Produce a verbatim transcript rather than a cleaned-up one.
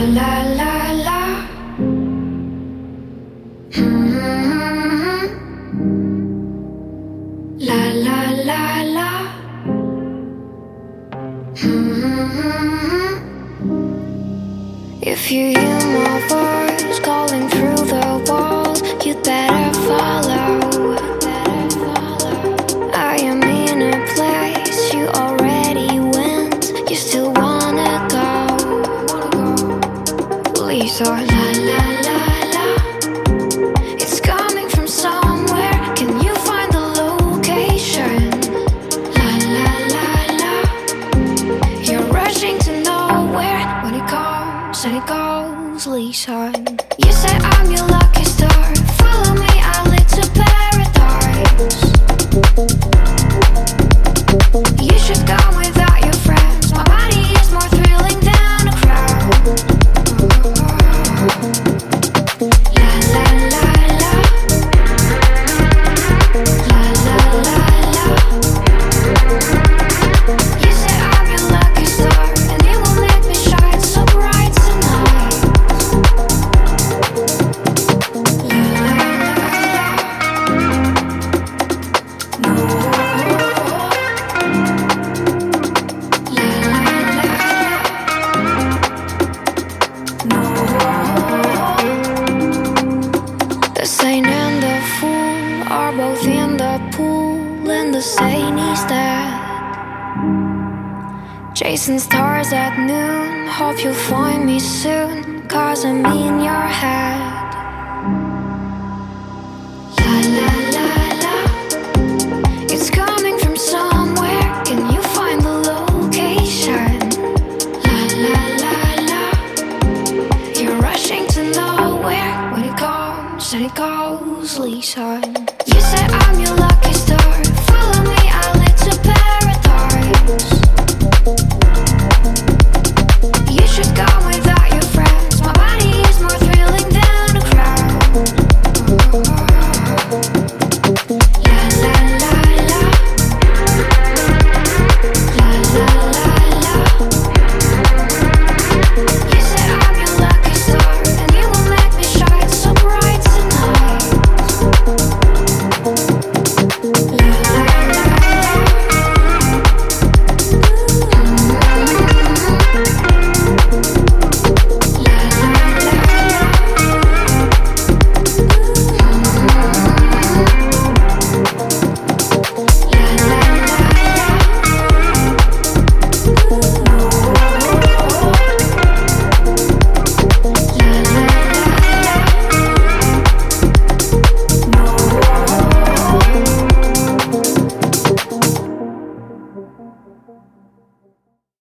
la la la. Mm-hmm. La la la la. Mm-hmm. If you hear my voice calling through the walls, you'd better follow. I am in a place you already went. You still wanna go? Lisa, la la la la. It's coming from somewhere. Can you find the location? La la la la. You're rushing to nowhere. When it comes and it goes, Lisa. You say I'm your lucky star. Follow me, I lead to paradise. You should go without your friends. My body is more thrilling than a crowd. La la la la. La la la la. You say I'm your lucky star, and it will let me shine so bright tonight. La la la la. No. La la la la. No. The saint and the fool are both in the pool, and the saint is dead. Chasing stars at noon, hope you'll find me soon, 'cause I'm in your head. La la la la. It's coming from somewhere. Can you find the location? La la la la. You're rushing to nowhere. When it comes and it goes, Lisa.